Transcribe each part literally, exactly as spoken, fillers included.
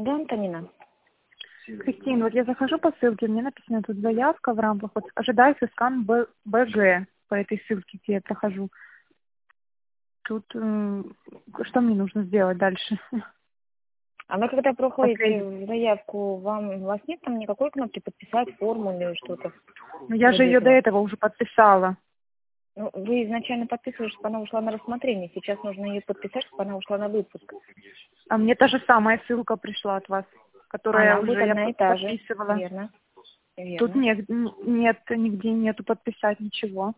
Да, Антонина. Кристин, вот я захожу по ссылке, мне написано тут заявка в рамках, вот ожидается скан Б- БГ по этой ссылке, где я прохожу. Тут э, что мне нужно сделать дальше? А вы когда проходите Последний. заявку, вам, у вас нет там никакой кнопки подписать форму или что-то? Ну, я же Вроде ее до этого. этого уже подписала. Ну, вы изначально подписывали, чтобы она ушла на рассмотрение. Сейчас нужно ее подписать, чтобы она ушла на выпуск. А мне та же самая ссылка пришла от вас, которая Она будет уже я одна и под- та же. подписывала. Верно. Тут Верно. нет, н- нет, нигде нету подписать ничего.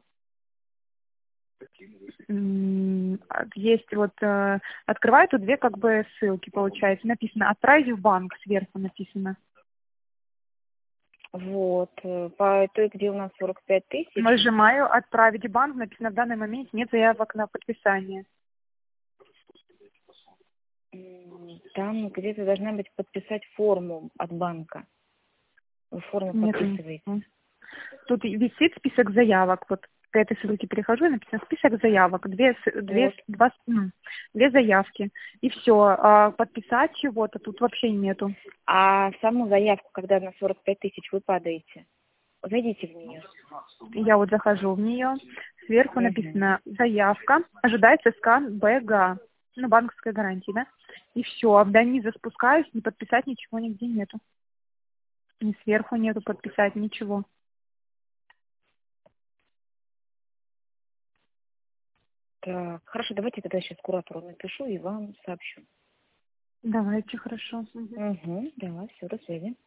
М, а Есть вот, э, открываю тут две как бы ссылки, получается. Написано «Отправить в банк», сверху написано. Вот. э, По той, где у нас сорок пять тысяч, Нажимаю «Отправить в банк», написано «В данный момент нет заявок на подписание». м, там где-то должна быть подписать форму от банка. Вы форму Нет. подписываете. Тут висит список заявок. Вот к этой ссылке перехожу, и написано список заявок. Две, с- две, Вот. с- два, с- м, две заявки. И все. Подписать чего-то тут вообще нету. А саму заявку, когда на сорок пять тысяч вы падаете, зайдите в нее. Я вот захожу в нее. Сверху Угу. написано заявка. Ожидается скан БГ. Ну, банковской гарантии, да? И все. До низа спускаюсь, не подписать ничего нигде нету. Ни сверху нету подписать ничего. Так, хорошо, давайте тогда сейчас куратору напишу и вам сообщу. Давайте, хорошо. Мгм. Угу, да, все, до связи.